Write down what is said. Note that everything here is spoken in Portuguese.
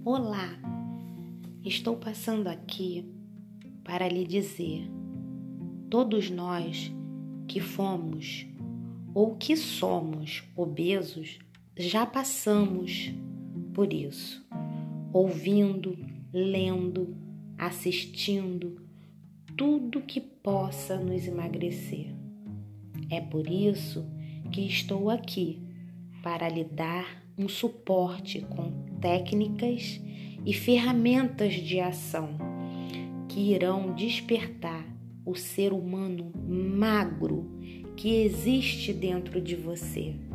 Olá, estou passando aqui para lhe dizer, todos nós que fomos ou que somos obesos já passamos por isso, ouvindo, lendo, assistindo, tudo que possa nos emagrecer. É por isso que estou aqui, para lhe dar um suporte com técnicas e ferramentas de ação que irão despertar o ser humano magro que existe dentro de você.